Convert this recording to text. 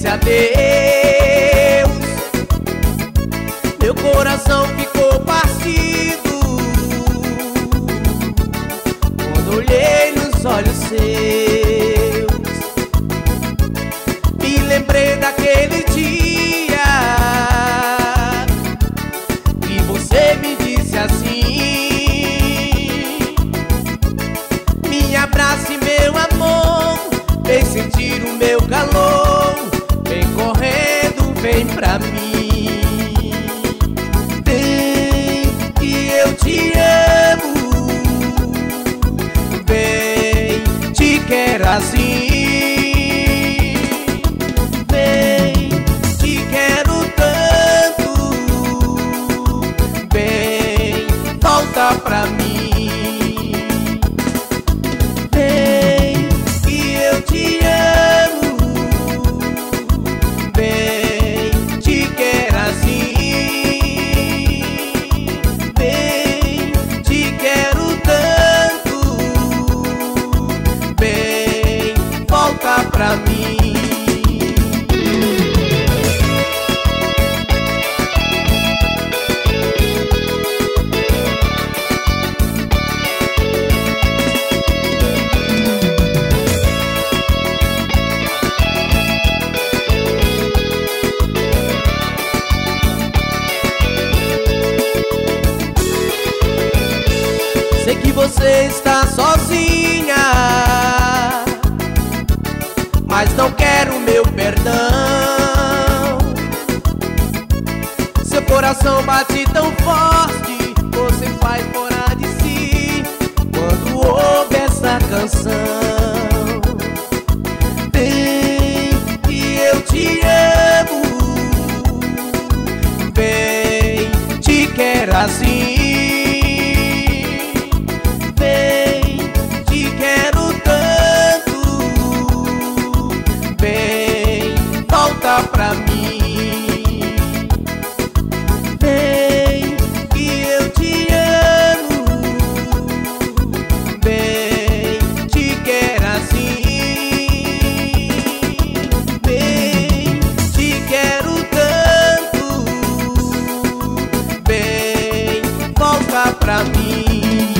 disse adeus, meu coração ficou partido quando olhei nos olhos seus. Me lembrei daquele dia que você me disse assim: me abrace, meu amor, vem sentir o meu calor, vem correndo, vem pra mim. Vem que eu te amo, vem, te quero assim. Vem, te quero tanto, vem, volta pra mim. Vem que eu te amo, vem, te quero assim. Vem, te quero tanto, vem, volta pra mim. Sei que você está sozinha, mas não quero meu perdão. Seu coração bate tão forte, você faz fora de si quando ouve essa canção. Vem que eu te amo, vem, te quero assim. Volta pra mim. Vem que eu te amo, vem, te quero assim. Vem, te quero tanto, vem, volta pra mim.